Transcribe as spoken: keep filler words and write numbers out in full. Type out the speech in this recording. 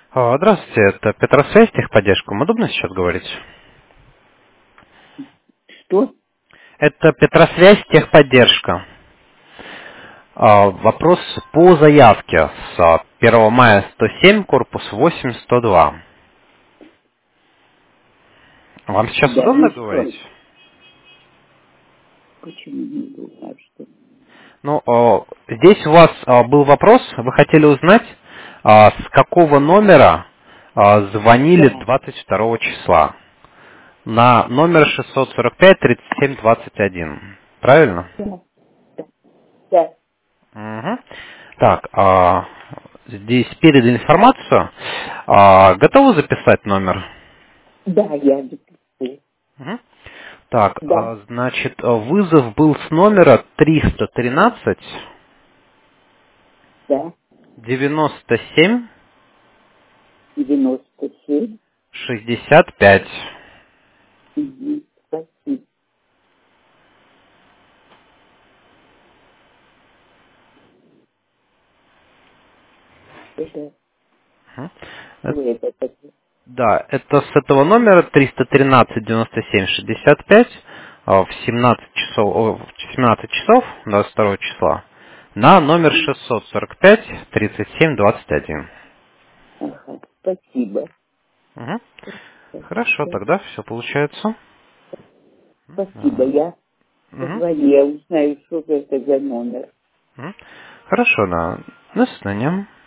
А, Здравствуйте, это Петросвязь, техподдержка. Вам удобно сейчас говорить? Что? Это Петросвязь, техподдержка. А, Вопрос по заявке с а, первого мая сто семь, корпус восемь, сто два. Вам сейчас Да, удобно ну что? говорить? Почему не думаю, что? Ну, а, здесь у вас а, был вопрос, вы хотели узнать, а, с какого номера а, звонили Да, двадцать второго числа на номер шестьсот сорок пять тридцать семь двадцать один. Правильно? да, да, да, Мгм. Так, а, здесь передали информацию. А, готовы записать номер? да, я запишу. Мгм. Так, Да, а, значит, а, вызов был с номера триста тринадцать да, девяносто семь девяносто семь. шестьдесят пять. Угу, спасибо. Это, Мгм. Э, что это такое? Да, это с этого номера триста тринадцать девяносто семь шестьдесят пять а, в семнадцать часов, о, в семнадцать часов двадцать второго числа на номер шестьсот сорок пять тридцать семь двадцать один. Ага, спасибо. Мгм. Да, Хорошо, да, тогда все получается. спасибо, А, я мгм, позвоню, я узнаю, что это за номер. мгм. Хорошо, да. До свидания.